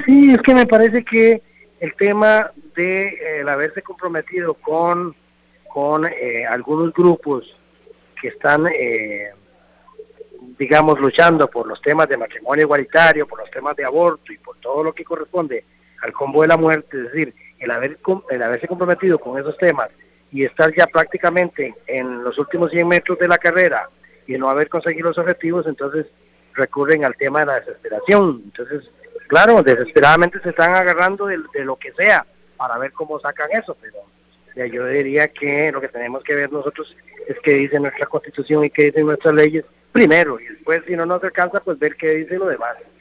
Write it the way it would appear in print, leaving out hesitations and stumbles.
Sí, es que me parece que el tema de el haberse comprometido con algunos grupos que están, digamos, luchando por los temas de matrimonio igualitario, por los temas de aborto y por todo lo que corresponde al combo de la muerte, es decir, el haberse comprometido con esos temas y estar ya prácticamente en los últimos 100 metros de la carrera y no haber conseguido los objetivos, entonces recurren al tema de la desesperación. Entonces, claro, desesperadamente se están agarrando de lo que sea para ver cómo sacan eso, pero yo diría que lo que tenemos que ver nosotros es qué dice nuestra Constitución y qué dicen nuestras leyes primero, y después si no nos alcanza, pues ver qué dice lo demás.